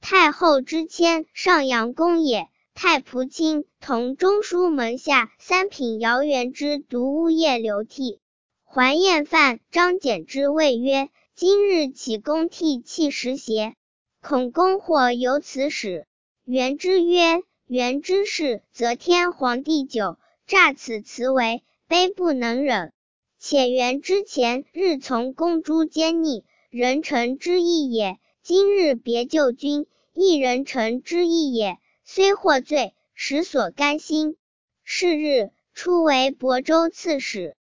太后之迁上阳宫也。太仆卿同中书门下三品姚元之读物业流涕。还宴饭，张柬之谓曰：今日启公替弃时邪？恐公或有此始。元之曰：元之事，则天皇地久，诈此辞为，卑不能忍。且元之前日从公诸奸逆，人臣之义也；今日别救君，亦人臣之义也。虽获罪，实所甘心。是日，初为亳州刺史。